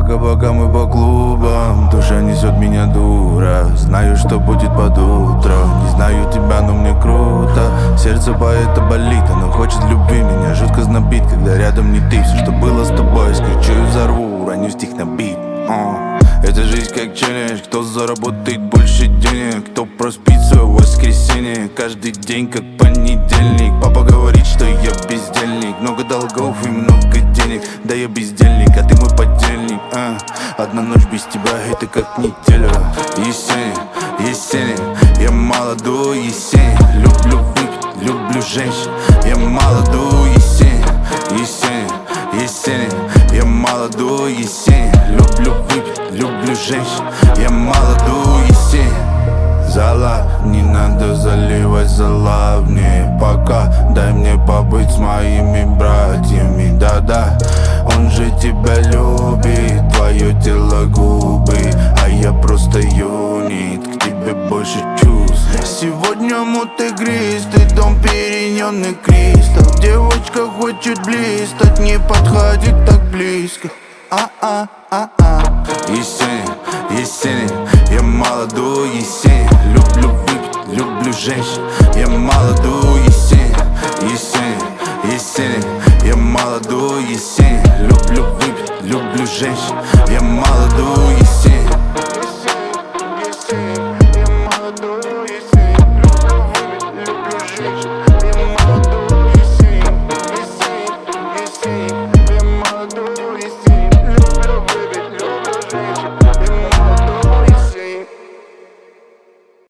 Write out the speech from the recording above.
Пока мы по клубам, душа несет меня дура. Знаю, что будет под утро. Не знаю тебя, но мне круто. Сердце поэта болит, оно хочет любви. Меня жутко знобит, когда рядом не ты. Все, что было с тобой, скричу и взорву, раню стих на бит. Эта жизнь как челлендж, кто заработает больше денег, кто проспит свое воскресенье. Каждый день как понедельник. Папа говорит, что я бездельник. Много долгов и много денег. Да я бездельник, а ты мой подельник. Одна ночь без тебя, это как неделя. Есенин, я молодой Есенин. Люблю выпить, люблю женщин. Я молодой Есенин, я молодой Есенин. Люблю выпить, люблю женщин. Я молодой Есенин. Зала, не надо заливать зала мне пока. Дай мне побыть с моими братьями. Да-да, он же тебя любит, твое тело губы, а я просто юнит, к тебе больше чувств. Сегодня мотогристый, дом перенённый кристалл. Девочка хочет блистать, не подходит так близко. Есенин, я молодой Есенин. Люблю выпить, люблю женщин. Я молодой Есенин, я молодой Есенин. Люблю выпить, люблю женщин. Я молодой